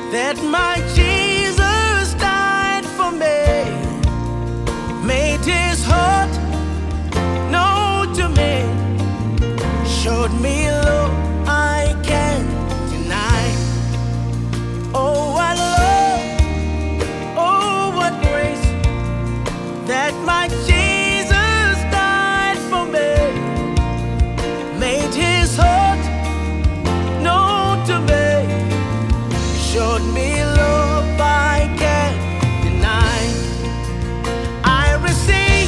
that my Jesus died for me, made his heart known to me, showed me love I can't deny. Oh, what love, oh, what grace, that my Jesus died for me, made his heart known to me, showed me love I can't deny. I receive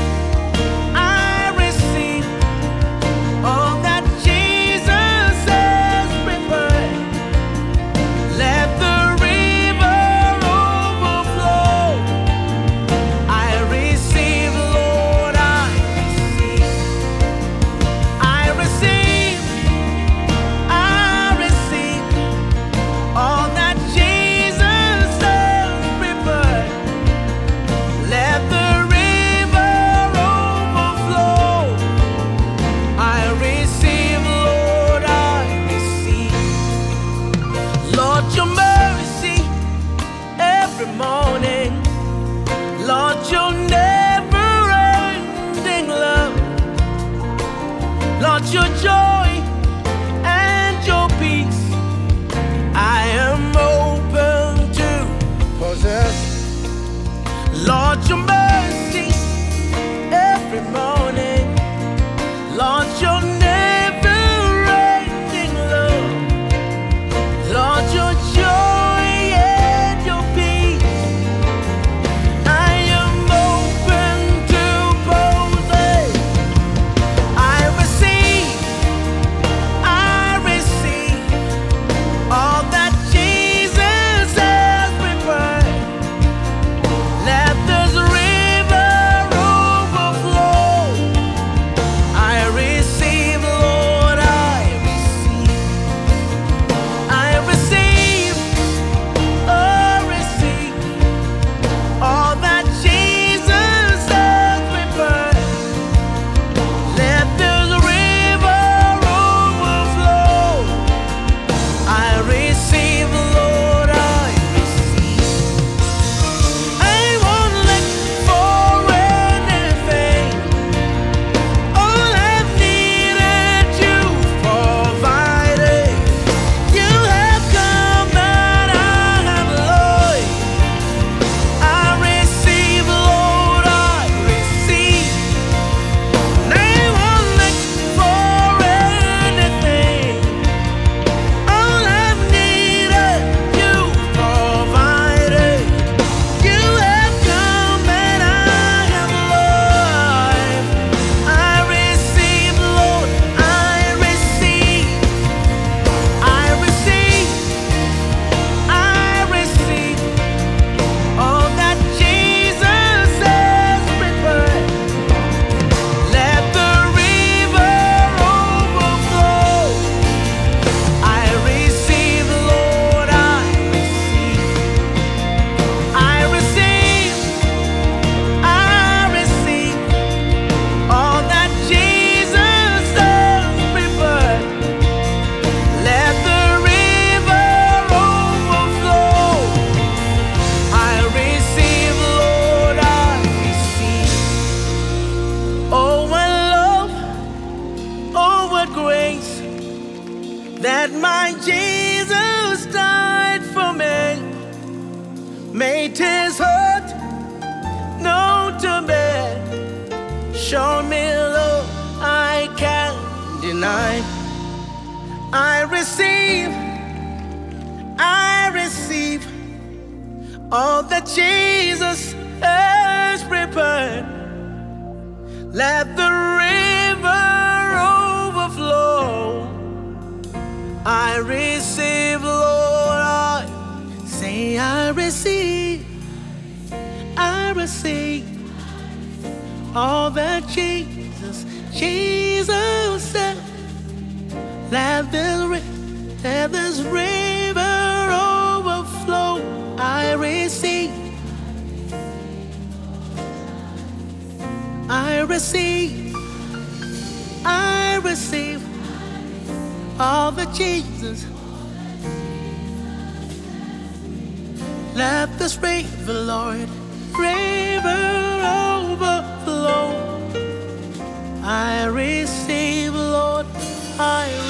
all that Jesus has prepared. Let the river overflow. I receive, Lord, I receive. I receive all that Jesus has prepared. Let the river overflow. I receive, Lord, I receive. Lord, your mercy every morning. Lord, your never-ending love. Lord, your joy and your peace I am open to possess. Lord, your mercy every morning. Lord, your never-ending love. Lord, your joy and your peace I am open to possess. I receive all that Jesus has prepared. Let this river overflow. I receive, Lord, I receive. I receive, oh, receive all that Jesus has prepared. Let this river overflow. I receive, Lord, I receive. I won't look for anything. All I've needed, you've provided. You have come and I have lost. I receive, Lord, I receive. And I won't look for anything. All I've needed, you've provided. You have come and I have lost. I receive, Lord, I receive. I receive, I receive all that Jesus has prepared. Let the river overflow. I receive, Lord, I receive. I receive, I receive all that Jesus has prepared. Let the river overflow. I receive, Lord, I receive. Oh, what love, oh, what grace, that my Jesus died for me, made his heart known to me, showed me love I can't deny. I receive all that Jesus has prepared. Let the river overflow. I receive, Lord, I say I receive all that Jesus said. Let this river overflow. I receive all that Jesus Let this river, Lord, river overflow. I receive, Lord, I